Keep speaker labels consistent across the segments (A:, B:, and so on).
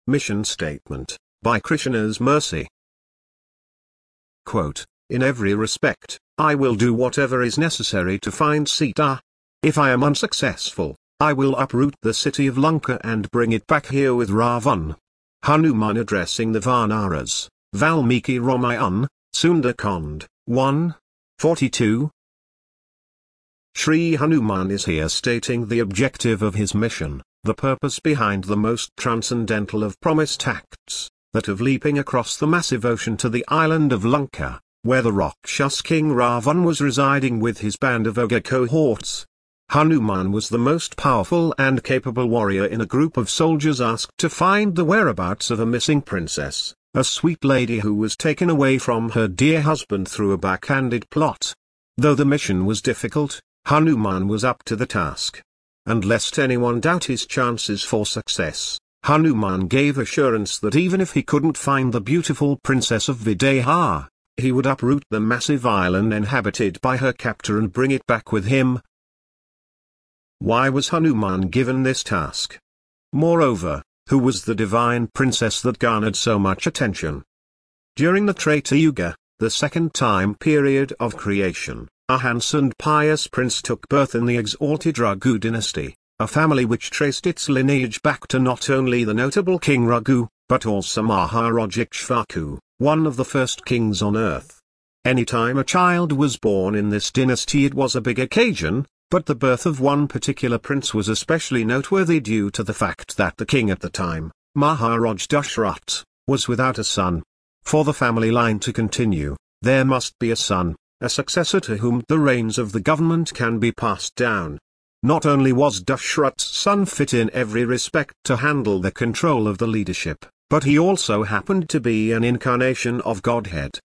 A: Mission Statement, by Krishna's Mercy. Quote, "In every respect, I will do whatever is necessary to find Sita. If I am unsuccessful, I will uproot the city of Lanka and bring it back here with Ravan." Hanuman addressing the Vanaras, Valmiki Ramayan, Sundarkand, 1:42. Sri Hanuman is here stating the objective of his mission, the purpose behind the most transcendental of promised acts, that of leaping across the massive ocean to the island of Lanka, where the Rakshas king Ravan was residing with his band of ogre cohorts. Hanuman was the most powerful and capable warrior in a group of soldiers asked to find the whereabouts of a missing princess, a sweet lady who was taken away from her dear husband through a backhanded plot. Though the mission was difficult, Hanuman was up to the task. And lest anyone doubt his chances for success, Hanuman gave assurance that even if he couldn't find the beautiful princess of Videha, he would uproot the massive island inhabited by her captor and bring it back with him. Why was Hanuman given this task? Moreover, who was the divine princess that garnered so much attention? During the Treta Yuga, the second time period of creation, a handsome and pious prince took birth in the exalted Raghu dynasty, a family which traced its lineage back to not only the notable King Raghu, but also Maharaja Ikshvaku, one of the first kings on earth. Anytime a child was born in this dynasty it was a big occasion, but the birth of one particular prince was especially noteworthy due to the fact that the king at the time, Maharaj Dashrath, was without a son. For the family line to continue, there must be a son, a successor to whom the reins of the government can be passed down. Not only was Dashrath's son fit in every respect to handle the control of the leadership, but he also happened to be an incarnation of Godhead.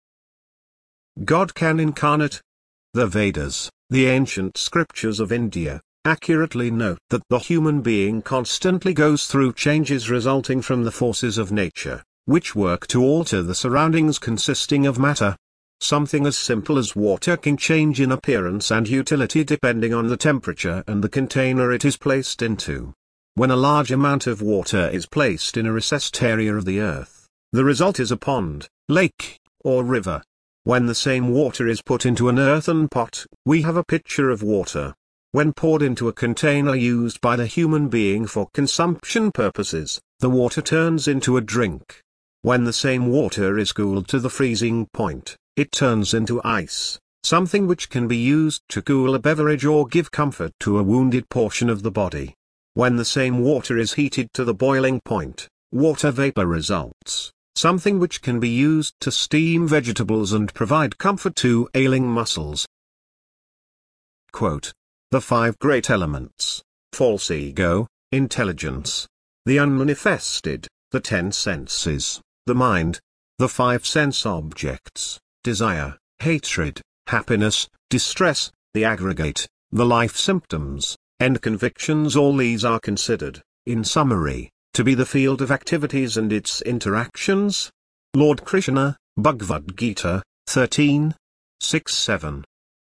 A: God can incarnate. The Vedas, the ancient scriptures of India, accurately note that the human being constantly goes through changes resulting from the forces of nature, which work to alter the surroundings consisting of matter. Something as simple as water can change in appearance and utility depending on the temperature and the container it is placed into. When a large amount of water is placed in a recessed area of the earth, the result is a pond, lake, or river. When the same water is put into an earthen pot, we have a pitcher of water. When poured into a container used by the human being for consumption purposes, the water turns into a drink. When the same water is cooled to the freezing point, it turns into ice, something which can be used to cool a beverage or give comfort to a wounded portion of the body. When the same water is heated to the boiling point, water vapor results, something which can be used to steam vegetables and provide comfort to ailing muscles. Quote, "The five great elements, false ego, intelligence, the unmanifested, the 10 senses, the mind, the 5 sense objects, desire, hatred, happiness, distress, the aggregate, the life symptoms, and convictions, all these are considered, in summary, to be the field of activities and its interactions." Lord Krishna, Bhagavad Gita, 13:6-7.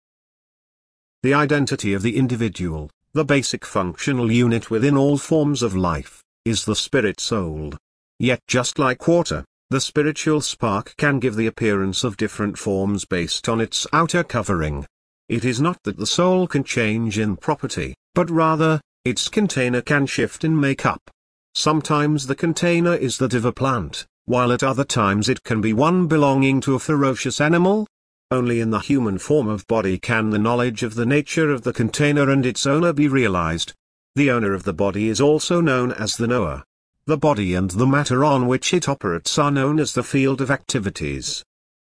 A: The identity of the individual, the basic functional unit within all forms of life, is the spirit soul. Yet just like water, the spiritual spark can give the appearance of different forms based on its outer covering. It is not that the soul can change in property, but rather, its container can shift in makeup. Sometimes the container is that of a plant, while at other times it can be one belonging to a ferocious animal. Only in the human form of body can the knowledge of the nature of the container and its owner be realized. The owner of the body is also known as the knower. The body and the matter on which it operates are known as the field of activities.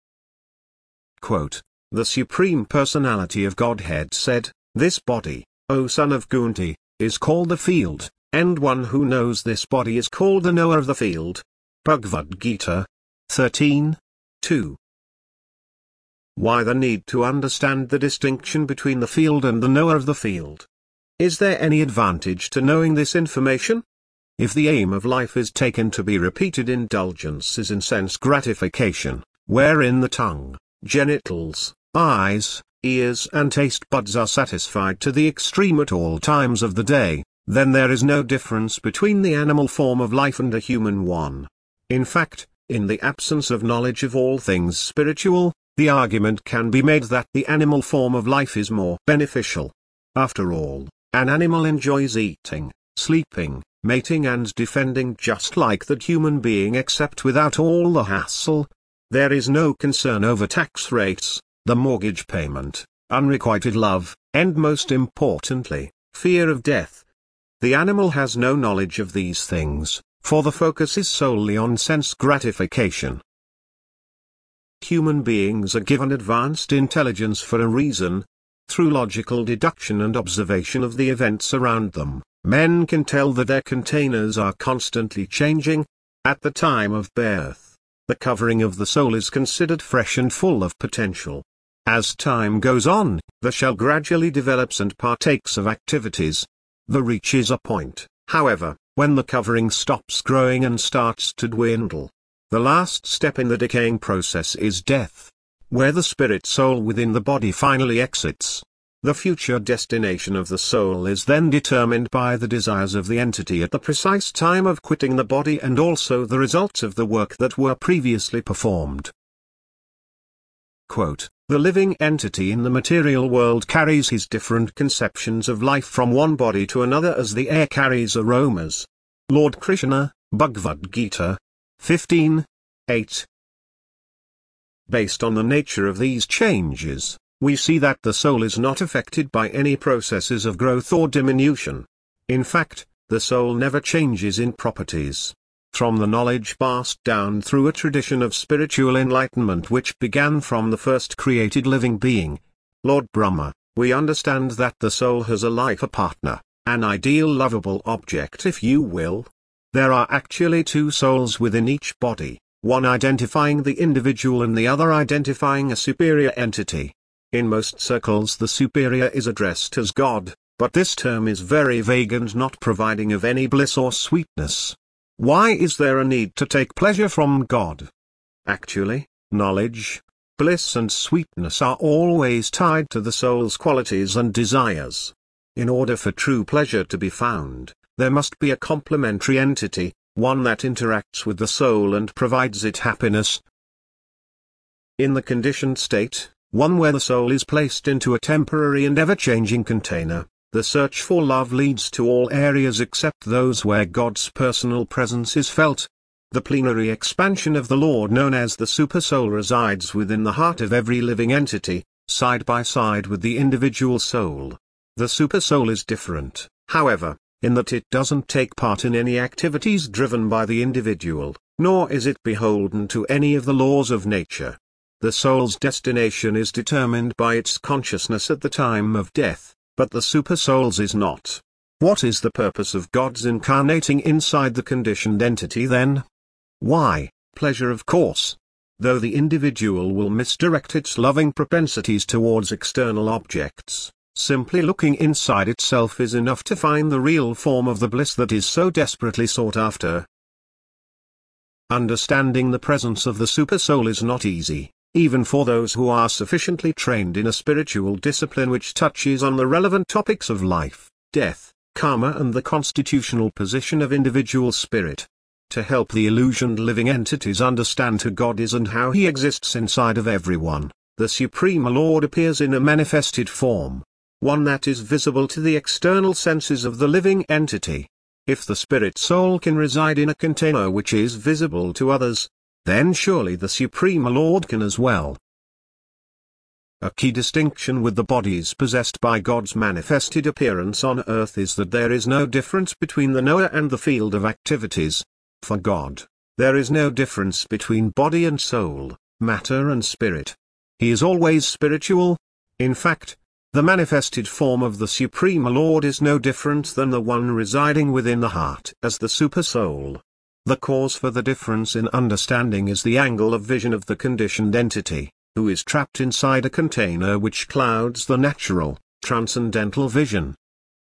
A: Quote, "The Supreme Personality of Godhead said, 'This body, O son of Kunti, is called the field, and one who knows this body is called the knower of the field.'" Bhagavad Gita, 13:2. Why the need to understand the distinction between the field and the knower of the field? Is there any advantage to knowing this information? If the aim of life is taken to be repeated indulgences in sense gratification, wherein the tongue, genitals, eyes, ears and taste buds are satisfied to the extreme at all times of the day, then there is no difference between the animal form of life and a human one. In fact, in the absence of knowledge of all things spiritual, the argument can be made that the animal form of life is more beneficial. After all, an animal enjoys eating, sleeping, mating and defending just like the human being, except without all the hassle. There is no concern over tax rates, the mortgage payment, unrequited love, and most importantly, fear of death. The animal has no knowledge of these things, for the focus is solely on sense gratification. Human beings are given advanced intelligence for a reason. Through logical deduction and observation of the events around them, men can tell that their containers are constantly changing. At the time of birth, the covering of the soul is considered fresh and full of potential. As time goes on, the shell gradually develops and partakes of activities. There reaches a point, however, when the covering stops growing and starts to dwindle. The last step in the decaying process is death, where the spirit soul within the body finally exits. The future destination of the soul is then determined by the desires of the entity at the precise time of quitting the body and also the results of the work that were previously performed. Quote, "The living entity in the material world carries his different conceptions of life from one body to another as the air carries aromas." Lord Krishna, Bhagavad Gita 15:8. Based on the nature of these changes, we see that the soul is not affected by any processes of growth or diminution. In fact, the soul never changes in properties. From the knowledge passed down through a tradition of spiritual enlightenment which began from the first created living being, Lord Brahma, we understand that the soul has a life partner, an ideal lovable object if you will. There are actually two souls within each body, one identifying the individual and the other identifying a superior entity. In most circles the superior is addressed as God, but this term is very vague and not providing of any bliss or sweetness. Why is there a need to take pleasure from God? Actually, knowledge, bliss and sweetness are always tied to the soul's qualities and desires. In order for true pleasure to be found, there must be a complementary entity, one that interacts with the soul and provides it happiness. In the conditioned state, one where the soul is placed into a temporary and ever-changing container, the search for love leads to all areas except those where God's personal presence is felt. The plenary expansion of the Lord known as the Supersoul resides within the heart of every living entity, side by side with the individual soul. The Supersoul is different, however, in that it doesn't take part in any activities driven by the individual, nor is it beholden to any of the laws of nature. The soul's destination is determined by its consciousness at the time of death, but the Supersoul's is not. What is the purpose of God's incarnating inside the conditioned entity then? Why, pleasure of course. Though the individual will misdirect its loving propensities towards external objects, simply looking inside itself is enough to find the real form of the bliss that is so desperately sought after. Understanding the presence of the Supersoul is not easy, even for those who are sufficiently trained in a spiritual discipline which touches on the relevant topics of life, death, karma and the constitutional position of individual spirit. To help the illusioned living entities understand who God is and how He exists inside of everyone, the Supreme Lord appears in a manifested form, one that is visible to the external senses of the living entity. If the spirit soul can reside in a container which is visible to others, then surely the Supreme Lord can as well. A key distinction with the bodies possessed by God's manifested appearance on earth is that there is no difference between the knower and the field of activities. For God, there is no difference between body and soul, matter and spirit. He is always spiritual. In fact, the manifested form of the Supreme Lord is no different than the one residing within the heart as the Supersoul. The cause for the difference in understanding is the angle of vision of the conditioned entity, who is trapped inside a container which clouds the natural, transcendental vision.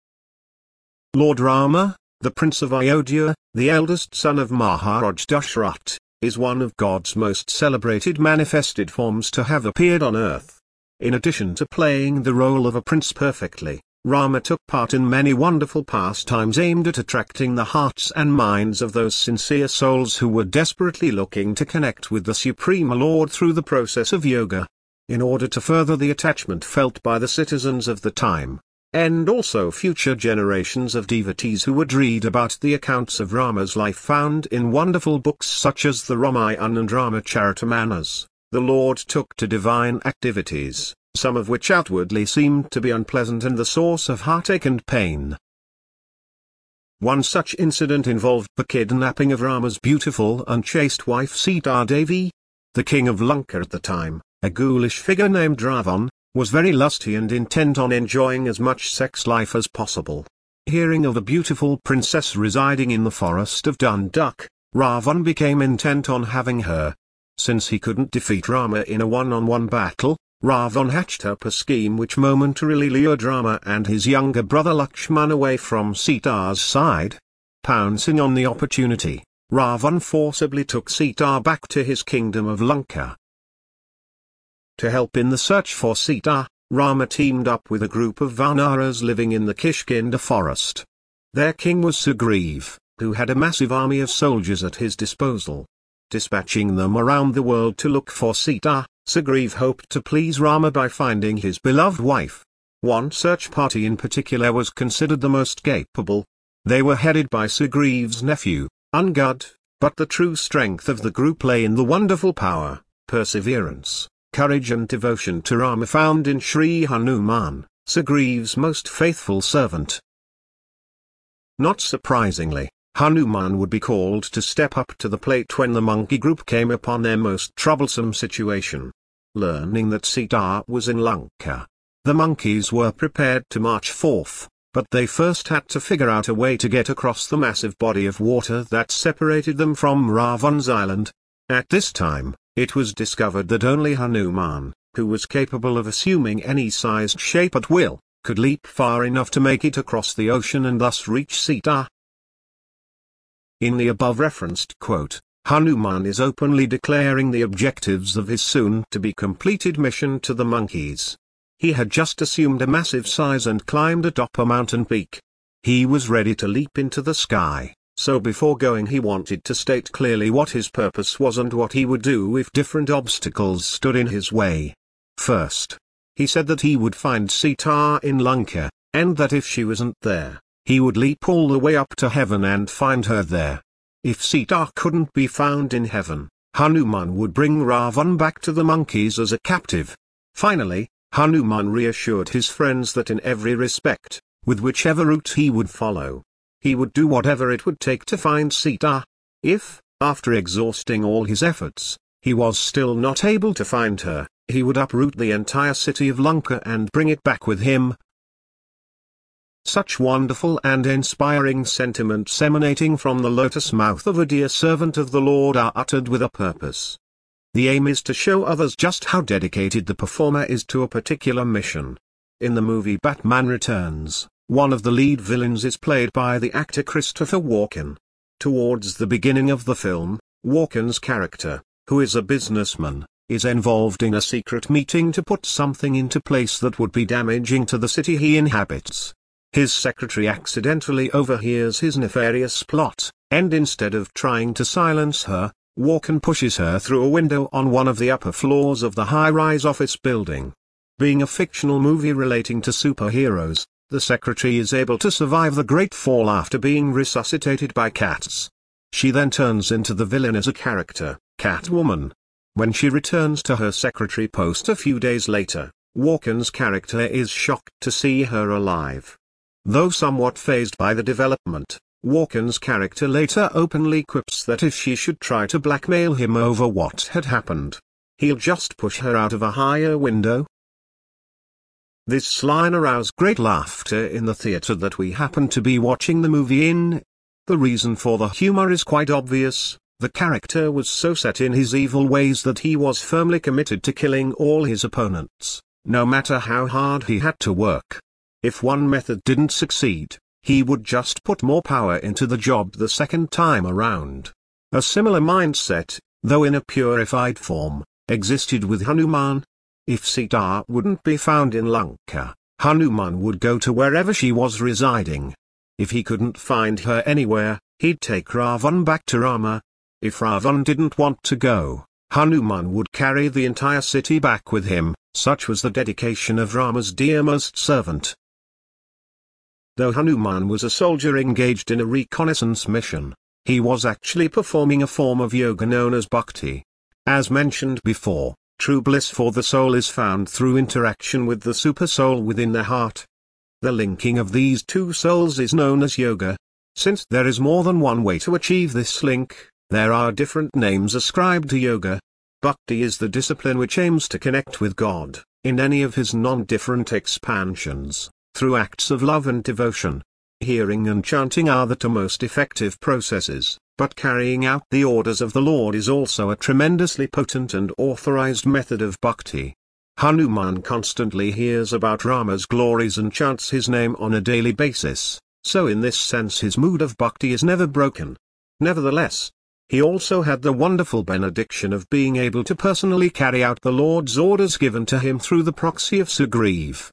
A: Lord Rama, the Prince of Ayodhya, the eldest son of Maharaj Dashrath, is one of God's most celebrated manifested forms to have appeared on earth. In addition to playing the role of a prince perfectly, Rama took part in many wonderful pastimes aimed at attracting the hearts and minds of those sincere souls who were desperately looking to connect with the Supreme Lord through the process of yoga, in order to further the attachment felt by the citizens of the time, and also future generations of devotees who would read about the accounts of Rama's life found in wonderful books such as the Ramayana and Ramacharita. The Lord took to divine activities, some of which outwardly seemed to be unpleasant and the source of heartache and pain. One such incident involved the kidnapping of Rama's beautiful and chaste wife Sita Devi. The king of Lanka at the time, a ghoulish figure named Ravan, was very lusty and intent on enjoying as much sex life as possible. Hearing of a beautiful princess residing in the forest of Dunduk, Ravan became intent on having her. Since he couldn't defeat Rama in a one-on-one battle, Ravan hatched up a scheme which momentarily lured Rama and his younger brother Lakshman away from Sita's side. Pouncing on the opportunity, Ravan forcibly took Sita back to his kingdom of Lanka. To help in the search for Sita, Rama teamed up with a group of Vanaras living in the Kishkinda forest. Their king was Sugriv, who had a massive army of soldiers at his disposal. Dispatching them around the world to look for Sita, Sugriv hoped to please Rama by finding his beloved wife. One search party in particular was considered the most capable. They were headed by Sugriv's nephew, Angad, but the true strength of the group lay in the wonderful power, perseverance, courage and devotion to Rama found in Sri Hanuman, Sugriv's most faithful servant. Not surprisingly, Hanuman would be called to step up to the plate when the monkey group came upon their most troublesome situation. Learning that Sita was in Lanka, the monkeys were prepared to march forth, but they first had to figure out a way to get across the massive body of water that separated them from Ravan's island. At this time, it was discovered that only Hanuman, who was capable of assuming any sized shape at will, could leap far enough to make it across the ocean and thus reach Sita. In the above-referenced quote, Hanuman is openly declaring the objectives of his soon-to-be completed mission to the monkeys. He had just assumed a massive size and climbed atop a mountain peak. He was ready to leap into the sky, so before going he wanted to state clearly what his purpose was and what he would do if different obstacles stood in his way. First, he said that he would find Sita in Lanka, and that if she wasn't there, he would leap all the way up to heaven and find her there. If Sita couldn't be found in heaven, Hanuman would bring Ravan back to the monkeys as a captive. Finally, Hanuman reassured his friends that in every respect, with whichever route he would follow, he would do whatever it would take to find Sita. If, after exhausting all his efforts, he was still not able to find her, he would uproot the entire city of Lanka and bring it back with him. Such wonderful and inspiring sentiments emanating from the lotus mouth of a dear servant of the Lord are uttered with a purpose. The aim is to show others just how dedicated the performer is to a particular mission. In the movie Batman Returns, one of the lead villains is played by the actor Christopher Walken. Towards the beginning of the film, Walken's character, who is a businessman, is involved in a secret meeting to put something into place that would be damaging to the city he inhabits. His secretary accidentally overhears his nefarious plot, and instead of trying to silence her, Walken pushes her through a window on one of the upper floors of the high-rise office building. Being a fictional movie relating to superheroes, the secretary is able to survive the great fall after being resuscitated by cats. She then turns into the villain as a character, Catwoman. When she returns to her secretary post a few days later, Walken's character is shocked to see her alive. Though somewhat fazed by the development, Walken's character later openly quips that if she should try to blackmail him over what had happened, he'll just push her out of a higher window. This line aroused great laughter in the theater that we happened to be watching the movie in. The reason for the humor is quite obvious. The character was so set in his evil ways that he was firmly committed to killing all his opponents, no matter how hard he had to work. If one method didn't succeed, he would just put more power into the job the second time around. A similar mindset, though in a purified form, existed with Hanuman. If Sita wouldn't be found in Lanka, Hanuman would go to wherever she was residing. If he couldn't find her anywhere, he'd take Ravan back to Rama. If Ravan didn't want to go, Hanuman would carry the entire city back with him. Such was the dedication of Rama's dearmost servant. Though Hanuman was a soldier engaged in a reconnaissance mission, he was actually performing a form of yoga known as bhakti. As mentioned before, true bliss for the soul is found through interaction with the super-soul within the heart. The linking of these two souls is known as yoga. Since there is more than one way to achieve this link, there are different names ascribed to yoga. Bhakti is the discipline which aims to connect with God, in any of his non-different expansions, through acts of love and devotion. Hearing and chanting are the two most effective processes, but carrying out the orders of the Lord is also a tremendously potent and authorized method of bhakti. Hanuman constantly hears about Rama's glories and chants his name on a daily basis, so in this sense his mood of bhakti is never broken. Nevertheless, he also had the wonderful benediction of being able to personally carry out the Lord's orders given to him through the proxy of Sugriv.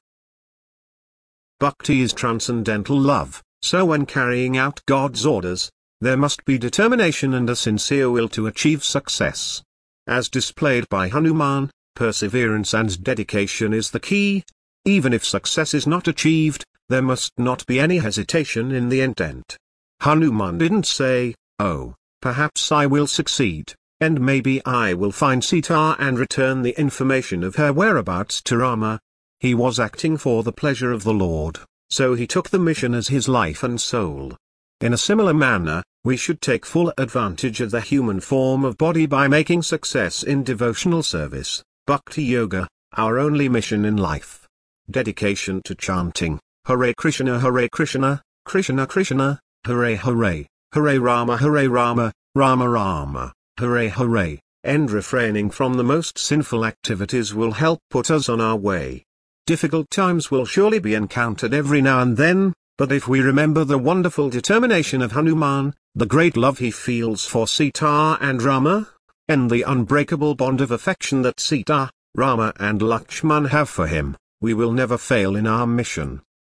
A: Bhakti is transcendental love, so when carrying out God's orders, there must be determination and a sincere will to achieve success. As displayed by Hanuman, perseverance and dedication is the key. Even if success is not achieved, there must not be any hesitation in the intent. Hanuman didn't say, "Oh, perhaps I will succeed, and maybe I will find Sita and return the information of her whereabouts to Rama." He was acting for the pleasure of the Lord, so he took the mission as his life and soul. In a similar manner, we should take full advantage of the human form of body by making success in devotional service, Bhakti Yoga, our only mission in life. Dedication to chanting, Hare Krishna, Krishna Krishna, Hare Hare, Hare Rama, Rama Rama, Hare Hare, and refraining from the most sinful activities will help put us on our way. Difficult times will surely be encountered every now and then, but if we remember the wonderful determination of Hanuman, the great love he feels for Sita and Rama, and the unbreakable bond of affection that Sita, Rama and Lakshman have for him, we will never fail in our mission.